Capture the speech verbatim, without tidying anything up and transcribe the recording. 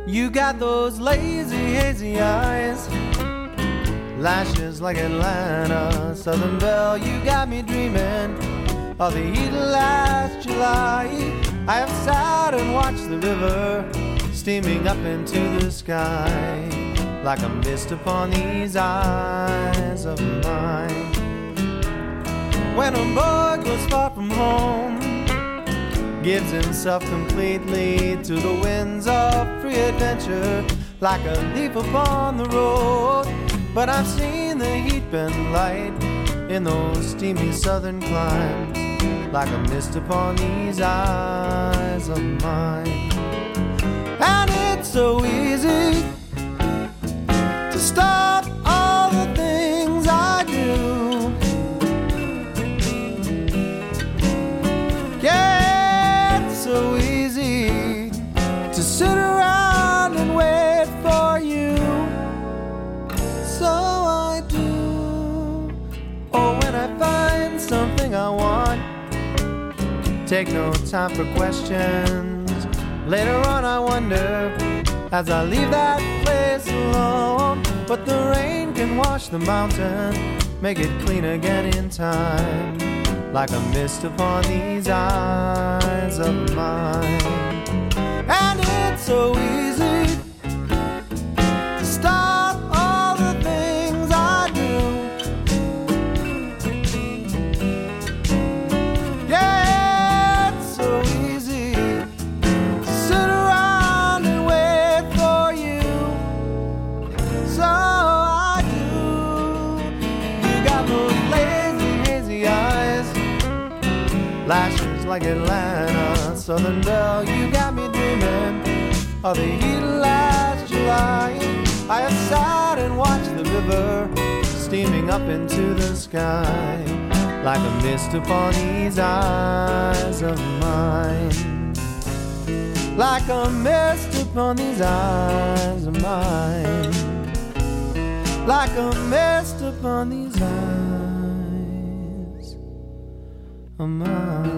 You got those lazy, hazy eyes, lashes like Atlanta, Southern Belle. You got me dreaming of the heat of last July. I have sat and watched the river steaming up into the sky, like a mist upon these eyes of mine. When a boy goes far from home, gives himself completely to the winds of free adventure, like a leaf upon the road. But I've seen the heat bend light in those steamy southern climes, like a mist upon these eyes of mine. And it's so easy to stop all the things I do. Yeah, it's so easy to sit around and wait for you. So I do. Or when I find something I want, take no time for questions. Later on I wonder, as I leave that place alone, but the rain can wash the mountain, make it clean again in time, like a mist upon these eyes of mine. And it's so easy to stop all the things I do. Yeah, it's so easy to sit around and wait for you. So I do. You got those lazy, hazy eyes, lashes like Atlanta, Southern Belle. You got me dreaming of the heat of last July. I have sat and watched the river steaming up into the sky, like a mist upon these eyes of mine, like a mist upon these eyes of mine, like a mist upon these eyes of mine.